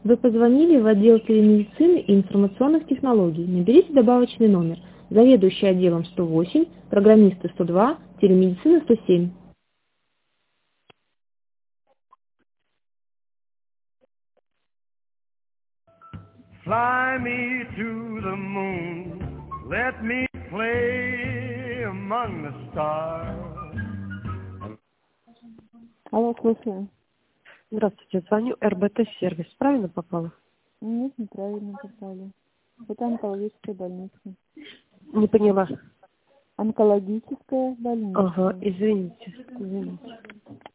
Вы позвонили в отдел телемедицины и информационных технологий. Наберите добавочный номер. Заведующий отделом 108, программисты 102, телемедицина 107. Fly me to the moon, let me play among the stars. Алло, слушаю. Здравствуйте, звоню РБТ-сервис. Правильно попала? Нет, неправильно попали. Это онкологическая больница. Не поняла. Онкологическая больница. Ага, извините.